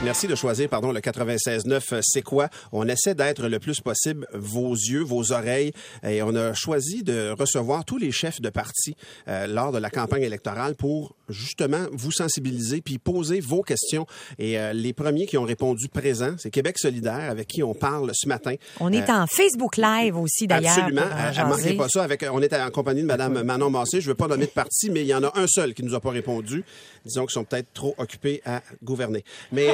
Merci de choisir, le 96.9. C'est quoi? On essaie d'être le plus possible vos yeux, vos oreilles, et on a choisi de recevoir tous les chefs de parti lors de la campagne électorale pour justement vous sensibiliser puis poser vos questions. Et les premiers qui ont répondu présent, c'est Québec solidaire avec qui on parle ce matin. On est en Facebook Live aussi d'ailleurs. Absolument. Ne manquez pas ça. On est en compagnie de Mme Manon Massé. Je ne veux pas nommer de parti, mais il y en a un seul qui nous a pas répondu. Disons qu'ils sont peut-être trop occupés à gouverner. Mais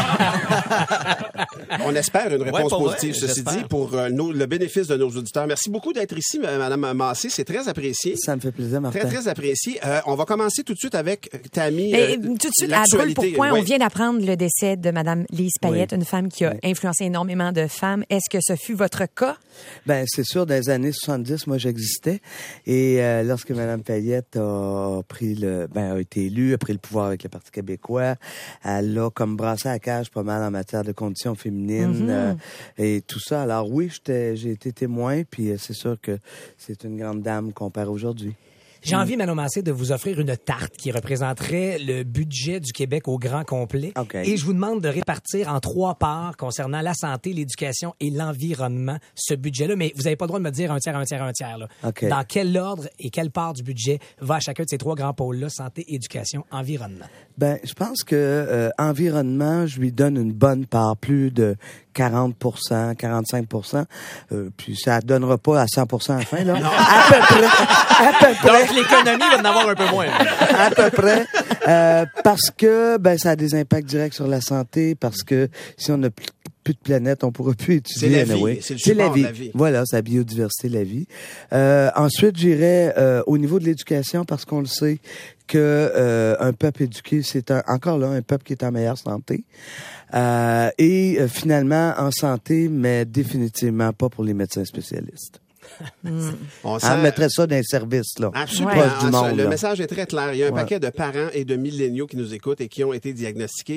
on espère une réponse positive, ceci dit, pour le bénéfice de nos auditeurs. Merci beaucoup d'être ici, Mme Massé. C'est très apprécié. Ça me fait plaisir, Martin. Très, très apprécié. On va commencer tout de suite avec Tammy. Tout de suite, à brûle pour point, on vient d'apprendre le décès de Mme Lise Payette, une femme qui a influencé énormément de femmes. Est-ce que ce fut votre cas? Ben, c'est sûr, dans les années 70, moi, j'existais. Et lorsque Mme Payette a été élue, a pris le pouvoir avec le Parti québécois, elle a comme brassé à cage pas mal en matière de conditions féminines et tout ça. Alors oui, j'ai été témoin, puis c'est sûr que c'est une grande dame qu'on perd aujourd'hui. J'ai envie, Manon Massé, de vous offrir une tarte qui représenterait le budget du Québec au grand complet. Okay. Et je vous demande de répartir en 3 parts concernant la santé, l'éducation et l'environnement ce budget-là. Mais vous n'avez pas le droit de me dire un tiers. Là. Okay. Dans quel ordre et quelle part du budget va à chacun de ces 3 grands pôles-là, santé, éducation, environnement? Ben, je pense que environnement, je lui donne une bonne part, plus de 40%, 45%. Puis ça donnera pas à 100% à la fin, là. À peu près. Donc, l'économie va en avoir un peu moins. À peu près. Parce que, ça a des impacts directs sur la santé, parce que si on n'a plus de planète, on pourra plus étudier. C'est la vie. C'est le support de la vie. Voilà, c'est la biodiversité, la vie. Ensuite, j'irais au niveau de l'éducation, parce qu'on le sait que un peuple éduqué, c'est encore là un peuple qui est en meilleure santé. Et finalement, en santé, mais définitivement pas pour les médecins spécialistes. On mettrait ça dans les services, là. Absolument. Du monde, le message est très clair. Il y a un paquet de parents et de milléniaux qui nous écoutent et qui ont été diagnostiqués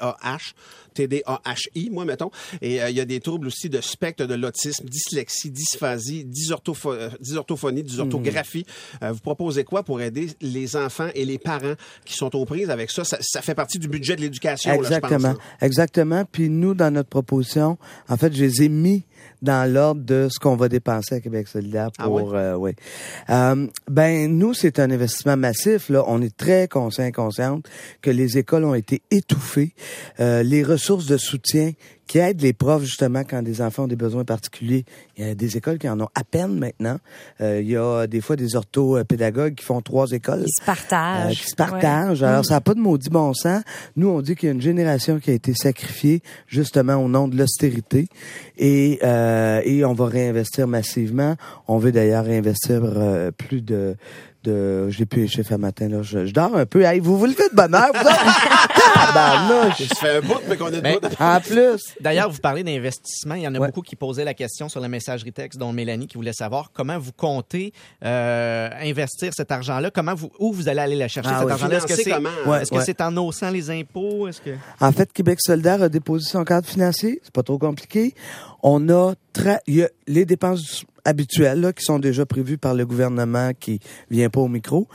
TDAHI, moi, mettons. Et il y a des troubles aussi de spectre de l'autisme, dyslexie, dysphasie, dysorthophonie, dysorthographie. Vous proposez quoi pour aider les enfants et les parents qui sont aux prises avec ça? Ça fait partie du budget de l'éducation, exactement, là, je pense. Exactement. Puis nous, dans notre proposition, en fait, je les ai mis dans l'ordre de ce qu'on va dépenser à Québec solidaire pour... nous, c'est un investissement massif. Là, on est très consciente que les écoles ont été étouffées. Les ressources de soutien qui aident les profs, justement, quand des enfants ont des besoins particuliers. Il y a des écoles qui en ont à peine maintenant. Il y a des fois des orthopédagogues qui font 3 écoles. Ils se partagent. Alors, ça n'a pas de maudit bon sens. Nous, on dit qu'il y a une génération qui a été sacrifiée, justement, au nom de l'austérité. Et on va réinvestir massivement. On veut d'ailleurs réinvestir plus de j'ai plus les chiffres à matin, là. Je dors un peu. Hey, vous le faites de bonne heure, vous autres? Ça fait un bout, mais qu'on est de bout. En plus. D'ailleurs, vous parlez d'investissement. Il y en a beaucoup qui posaient la question sur la messagerie texte, dont Mélanie qui voulait savoir comment vous comptez investir cet argent-là. Où vous allez aller la chercher, cet argent-là? Est-ce que c'est en haussant les impôts? En fait, Québec solidaire a déposé son cadre financier. C'est pas trop compliqué. On a il y a les dépenses habituelles là, qui sont déjà prévues par le gouvernement qui vient pas au micro.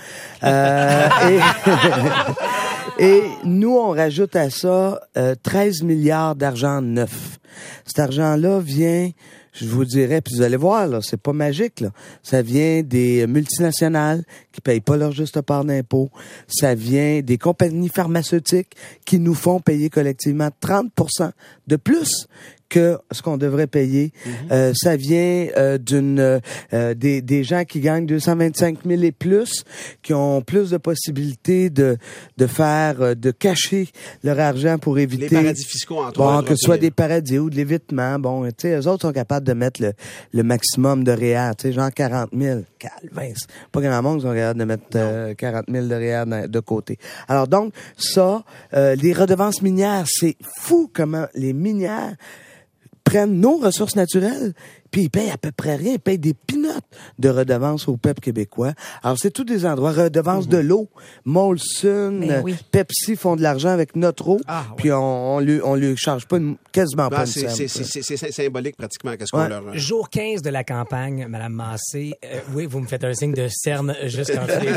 Et nous, on rajoute à ça 13 milliards d'argent neuf. Cet argent-là vient, je vous dirais, puis vous allez voir, là, c'est pas magique, là. Ça vient des multinationales qui payent pas leur juste part d'impôt. Ça vient des compagnies pharmaceutiques qui nous font payer collectivement 30% de plus que ce qu'on devrait payer. Ça vient des gens qui gagnent 225 000 et plus, qui ont plus de possibilités de cacher leur argent pour éviter... Les paradis fiscaux, entre autres. Que ce soit des paradis ou de l'évitement. Tu sais, eux autres sont capables de mettre le maximum de REER, tu sais, genre 40 000. Calvin, c'est pas grand monde qui sont capables de mettre 40 000 de REER de côté. Alors donc, ça, les redevances minières, c'est fou comment les minières prennent nos ressources naturelles puis ils payent à peu près rien. Ils payent des peanuts de redevances au peuple québécois. Alors, c'est tous des endroits. Redevances de l'eau. Molson, Pepsi font de l'argent avec notre eau. Puis on lui charge pas quasiment pas une scène. C'est symbolique pratiquement. Qu'est-ce qu'on leur... Jour 15 de la campagne, Mme Massé. Oui, vous me faites un signe de cerne juste quand je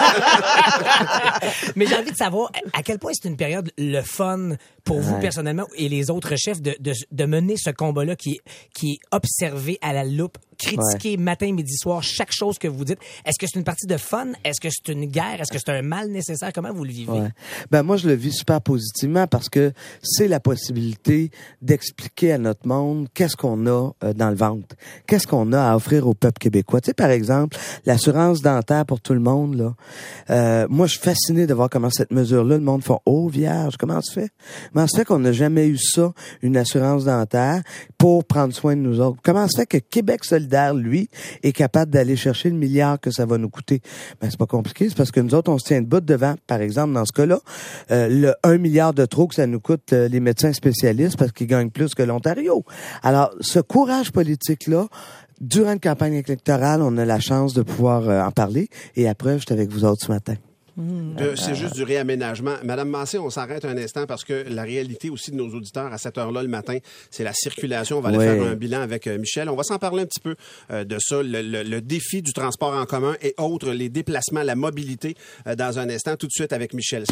Mais j'ai envie de savoir à quel point c'est une période le fun pour vous personnellement et les autres chefs de mener ce combat-là qui est observé à la loupe, critiqué matin, midi, soir, chaque chose que vous dites. Est-ce que c'est une partie de fun? Est-ce que c'est une guerre? Est-ce que c'est un mal nécessaire? Comment vous le vivez? Ben moi, je le vis super positivement parce que c'est la possibilité d'expliquer à notre monde qu'est-ce qu'on a dans le ventre. Qu'est-ce qu'on a à offrir au peuple québécois. Tu sais, par exemple, l'assurance dentaire pour tout le monde, là. Moi, je suis fasciné de voir comment cette mesure-là, le monde fait « Oh, vierge, comment ça se fait? Comment ça se fait qu'on n'a jamais eu ça, une assurance dentaire, pour prendre soin de nous autres? Comment ça se fait que Québec solidaire, lui, est capable d'aller chercher le milliard que ça va nous coûter? Ben, c'est pas compliqué, c'est parce que nous autres, on se tient debout devant, par exemple, dans ce cas-là, le 1 milliard de trop que ça nous coûte les médecins spécialistes parce qu'ils gagnent plus que l'Ontario. Alors, ce courage politique-là, durant une campagne électorale, on a la chance de pouvoir en parler. Et après, j'étais avec vous autres ce matin. C'est juste du réaménagement. Madame Massé, on s'arrête un instant parce que la réalité aussi de nos auditeurs à cette heure-là le matin, c'est la circulation. On va aller faire un bilan avec Michel. On va s'en parler un petit peu de ça, le défi du transport en commun et autres, les déplacements, la mobilité dans un instant. Tout de suite avec Michel.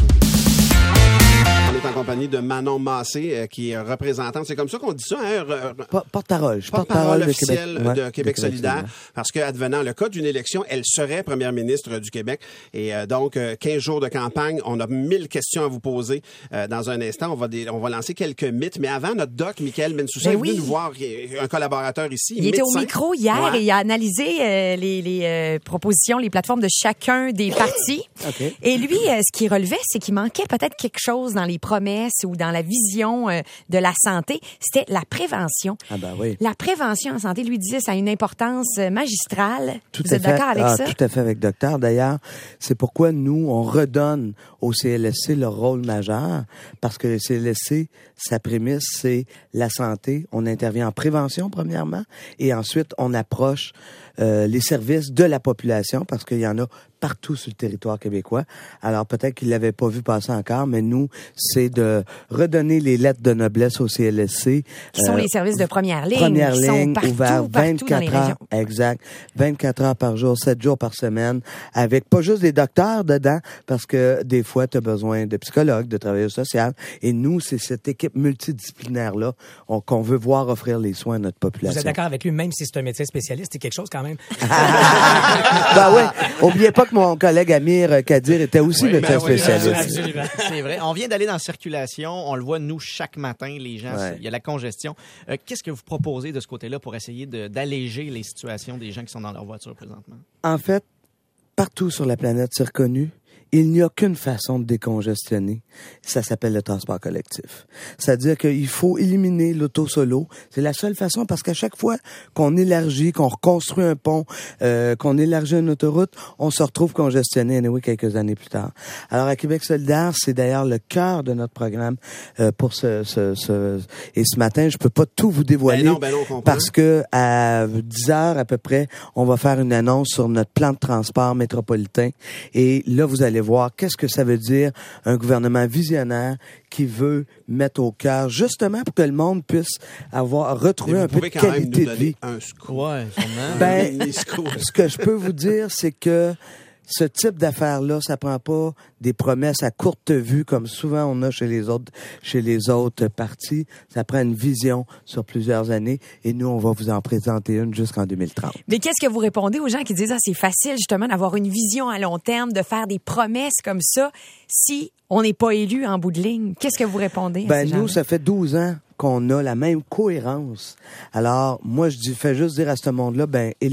On est en compagnie de Manon Massé, qui est représentante. C'est comme ça qu'on dit ça, hein? Porte-parole officielle de Québec solidaire. Parce que, advenant le cas d'une élection, elle serait première ministre du Québec. Et donc, 15 jours de campagne, on a 1000 questions à vous poser dans un instant. On va lancer quelques mythes. Mais avant, notre doc, Michael Bensoussan, est venu nous voir, un collaborateur ici. Il était au micro hier et il a analysé les propositions, les plateformes de chacun des partis. Et lui, ce qu'il relevait, c'est qu'il manquait peut-être quelque chose dans les promesses ou dans la vision de la santé, c'était la prévention. La prévention en santé, lui disait, ça a une importance magistrale. Vous êtes d'accord avec ça? Tout à fait avec docteur. D'ailleurs, c'est pourquoi nous, on redonne au CLSC leur rôle majeur, parce que le CLSC, sa prémisse, c'est la santé. On intervient en prévention, premièrement, et ensuite, on approche les services de la population, parce qu'il y en a partout sur le territoire québécois. Alors, peut-être qu'ils l'avaient pas vu passer encore, mais nous, c'est de redonner les lettres de noblesse au CLSC. Qui sont les services de première ligne. Première ligne, ouverts 24 heures. Exact. 24 heures par jour, 7 jours par semaine, avec pas juste des docteurs dedans, parce que des fois, tu as besoin de psychologues, de travailleurs sociaux. Et nous, c'est cette équipe multidisciplinaire-là qu'on veut voir offrir les soins à notre population. Vous êtes d'accord avec lui, même si c'est un médecin spécialiste, c'est quelque chose quand même? Ben oui. Oubliez pas que mon collègue Amir Kadir était aussi médecin spécialiste. Absolument. C'est vrai. On vient d'aller dans la circulation. On le voit, nous, chaque matin, les gens, il y a la congestion. Qu'est-ce que vous proposez de ce côté-là pour essayer d'alléger les situations des gens qui sont dans leur voiture présentement? En fait, partout sur la planète, c'est reconnu, il n'y a qu'une façon de décongestionner. Ça s'appelle le transport collectif. C'est-à-dire qu'il faut éliminer l'auto solo. C'est la seule façon parce qu'à chaque fois qu'on élargit, qu'on reconstruit un pont, qu'on élargit une autoroute, on se retrouve congestionné anyway quelques années plus tard. Alors à Québec solidaire, c'est d'ailleurs le cœur de notre programme pour et ce matin, je peux pas tout vous dévoiler parce que à 10 heures à peu près, on va faire une annonce sur notre plan de transport métropolitain et là vous allez voir qu'est-ce que ça veut dire un gouvernement visionnaire qui veut mettre au cœur, justement pour que le monde puisse retrouver un peu de qualité de vie. Un scoop. Ce que je peux vous dire, c'est que ce type d'affaires-là, ça prend pas des promesses à courte vue comme souvent on a chez les autres partis. Ça prend une vision sur plusieurs années et nous, on va vous en présenter une jusqu'en 2030. Mais qu'est-ce que vous répondez aux gens qui disent c'est facile justement d'avoir une vision à long terme, de faire des promesses comme ça si on n'est pas élu en bout de ligne? Qu'est-ce que vous répondez à ces gens-là? Nous, ça fait 12 ans qu'on a la même cohérence. Alors, moi, fais juste dire à ce monde-là,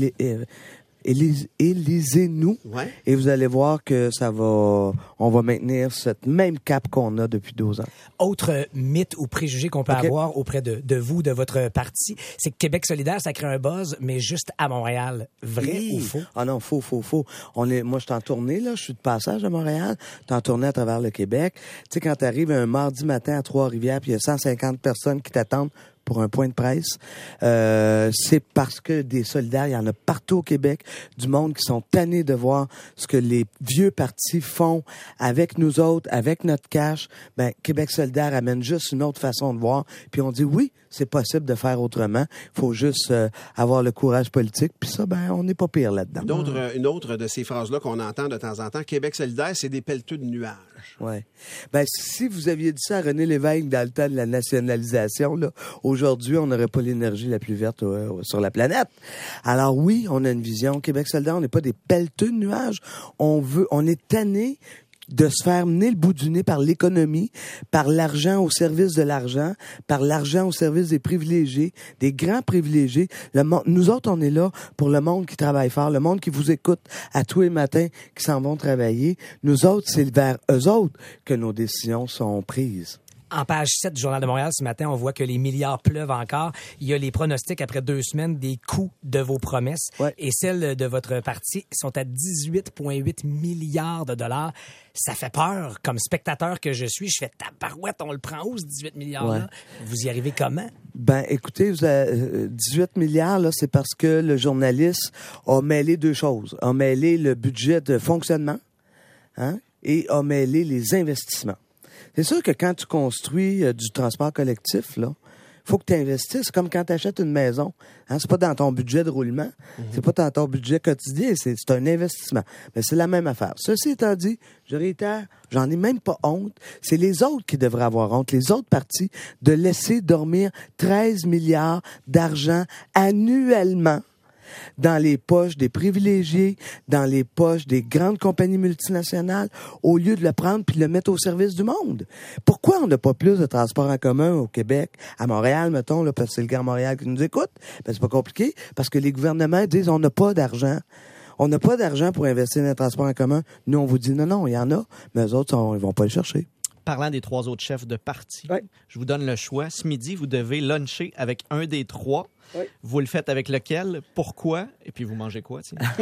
élisez-nous et vous allez voir que on va maintenir cette même cap qu'on a depuis 12 ans. Autre mythe ou préjugé qu'on peut avoir auprès de vous, de votre parti, c'est que Québec solidaire, ça crée un buzz, mais juste à Montréal. Vrai ou faux? Ah non, faux. Moi, je suis en tournée, là. Je suis de passage à Montréal. Je suis en tournée à travers le Québec. Tu sais, quand tu arrives un mardi matin à Trois-Rivières puis il y a 150 personnes qui t'attendent pour un point de presse. C'est parce que des solidaires, il y en a partout au Québec, du monde qui sont tannés de voir ce que les vieux partis font avec nous autres, avec notre cash. Ben, Québec solidaire amène juste une autre façon de voir. Puis on dit oui, c'est possible de faire autrement. Il faut juste avoir le courage politique. Puis ça, ben, on n'est pas pire là-dedans. Une autre de ces phrases-là qu'on entend de temps en temps, Québec solidaire, c'est des pelleteux de nuages. Ouais. Ben, si vous aviez dit ça à René Lévesque dans le temps de la nationalisation, là, aujourd'hui, on n'aurait pas l'énergie la plus verte sur la planète. Alors oui, on a une vision. Québec solidaire, on n'est pas des pelleteux de nuages. On est tanné de se faire mener le bout du nez par l'économie, par l'argent au service de l'argent, par l'argent au service des privilégiés, des grands privilégiés. Nous autres, on est là pour le monde qui travaille fort, le monde qui vous écoute à tous les matins, qui s'en vont travailler. Nous autres, c'est vers eux autres que nos décisions sont prises. En page 7 du Journal de Montréal, ce matin, on voit que les milliards pleuvent encore. Il y a les pronostics après 2 semaines des coûts de vos promesses. Ouais. Et celles de votre parti sont à 18,8 milliards de dollars. Ça fait peur. Comme spectateur que je suis, je fais tabarouette, on le prend où, ce 18 milliards-là? Ouais. Vous y arrivez comment? Ben, écoutez, 18 milliards, là, c'est parce que le journaliste a mêlé 2 choses. A mêlé le budget de fonctionnement, et a mêlé les investissements. C'est sûr que quand tu construis du transport collectif, là, faut que tu investisses comme quand tu achètes une maison. C'est pas dans ton budget de roulement, c'est pas dans ton budget quotidien, c'est un investissement. Mais c'est la même affaire. Ceci étant dit, je réitère, j'en ai même pas honte. C'est les autres qui devraient avoir honte, les autres partis, de laisser dormir 13 milliards d'argent annuellement dans les poches des privilégiés, dans les poches des grandes compagnies multinationales, au lieu de le prendre puis de le mettre au service du monde. Pourquoi on n'a pas plus de transport en commun au Québec, à Montréal, mettons, là, parce que c'est le Grand Montréal qui nous écoute? Ben, c'est pas compliqué, parce que les gouvernements disent on n'a pas d'argent. On n'a pas d'argent pour investir dans le transport en commun. Nous, on vous dit non, il y en a, mais eux autres, ils vont pas le chercher. Parlant des 3 autres chefs de parti, je vous donne le choix. Ce midi, vous devez luncher avec un des 3. Oui. Vous le faites avec lequel? Pourquoi? Et puis vous mangez quoi?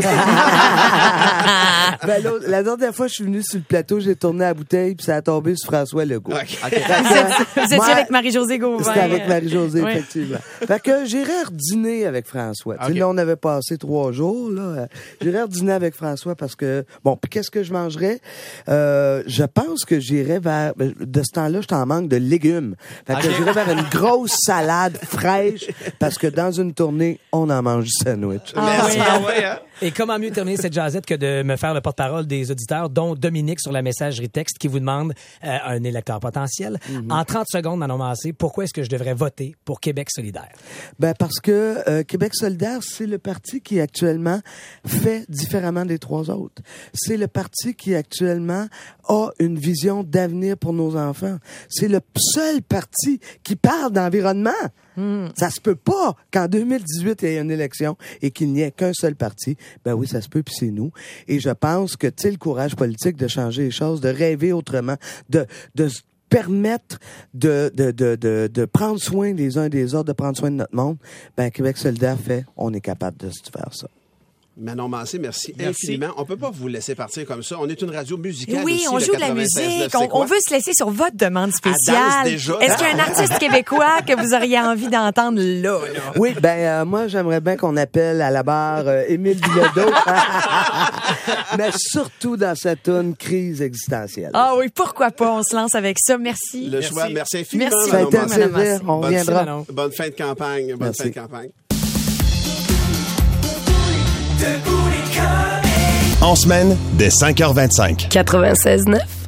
Ben, la dernière fois, je suis venu sur le plateau, j'ai tourné la bouteille, puis ça a tombé sur François Legault. Okay. Vous étiez avec Marie-Josée Gauvin. C'était avec Marie-Josée, effectivement. Fait que j'irai redîner avec François. Okay. Là, on avait passé 3 jours. Là. J'irai redîner avec François parce que... Bon, puis qu'est-ce que je mangerais? Je pense que j'irai vers... De ce temps-là, je t'en manque de légumes. Fait que j'irai vers une grosse salade fraîche parce que dans une tournée, on en mange du sandwich. Et comment mieux terminer cette jazzette que de me faire le porte-parole des auditeurs, dont Dominique sur la messagerie texte qui vous demande un électeur potentiel. En 30 secondes, Manon Massé, pourquoi est-ce que je devrais voter pour Québec solidaire? Ben parce que Québec solidaire, c'est le parti qui actuellement fait différemment des 3 autres. C'est le parti qui actuellement a une vision d'avenir pour nos enfants. C'est le seul parti qui parle d'environnement. Ça se peut pas qu'en 2018, il y ait une élection et qu'il n'y ait qu'un seul parti. Ben oui, ça se peut, puis c'est nous. Et je pense que, tu sais, le courage politique de changer les choses, de rêver autrement, de se permettre de prendre soin des uns des autres, de prendre soin de notre monde, ben Québec solidaire fait, on est capable de faire ça. Manon Massé, merci infiniment. On peut pas vous laisser partir comme ça. On est une radio musicale. Oui, aussi, on joue de la musique. On veut se laisser sur votre demande spéciale. Est-ce qu'il y a un artiste québécois que vous auriez envie d'entendre là? Oui, moi, j'aimerais bien qu'on appelle à la barre Émile Bilodeau. Mais surtout dans sa toune Crise existentielle. Ah oui, pourquoi pas? On se lance avec ça. Merci. Le choix. Merci infiniment. Merci, Manon Massé. On reviendra. Bonne fin de campagne. Bonne fin de campagne. En semaine, dès 5h25. 96.9.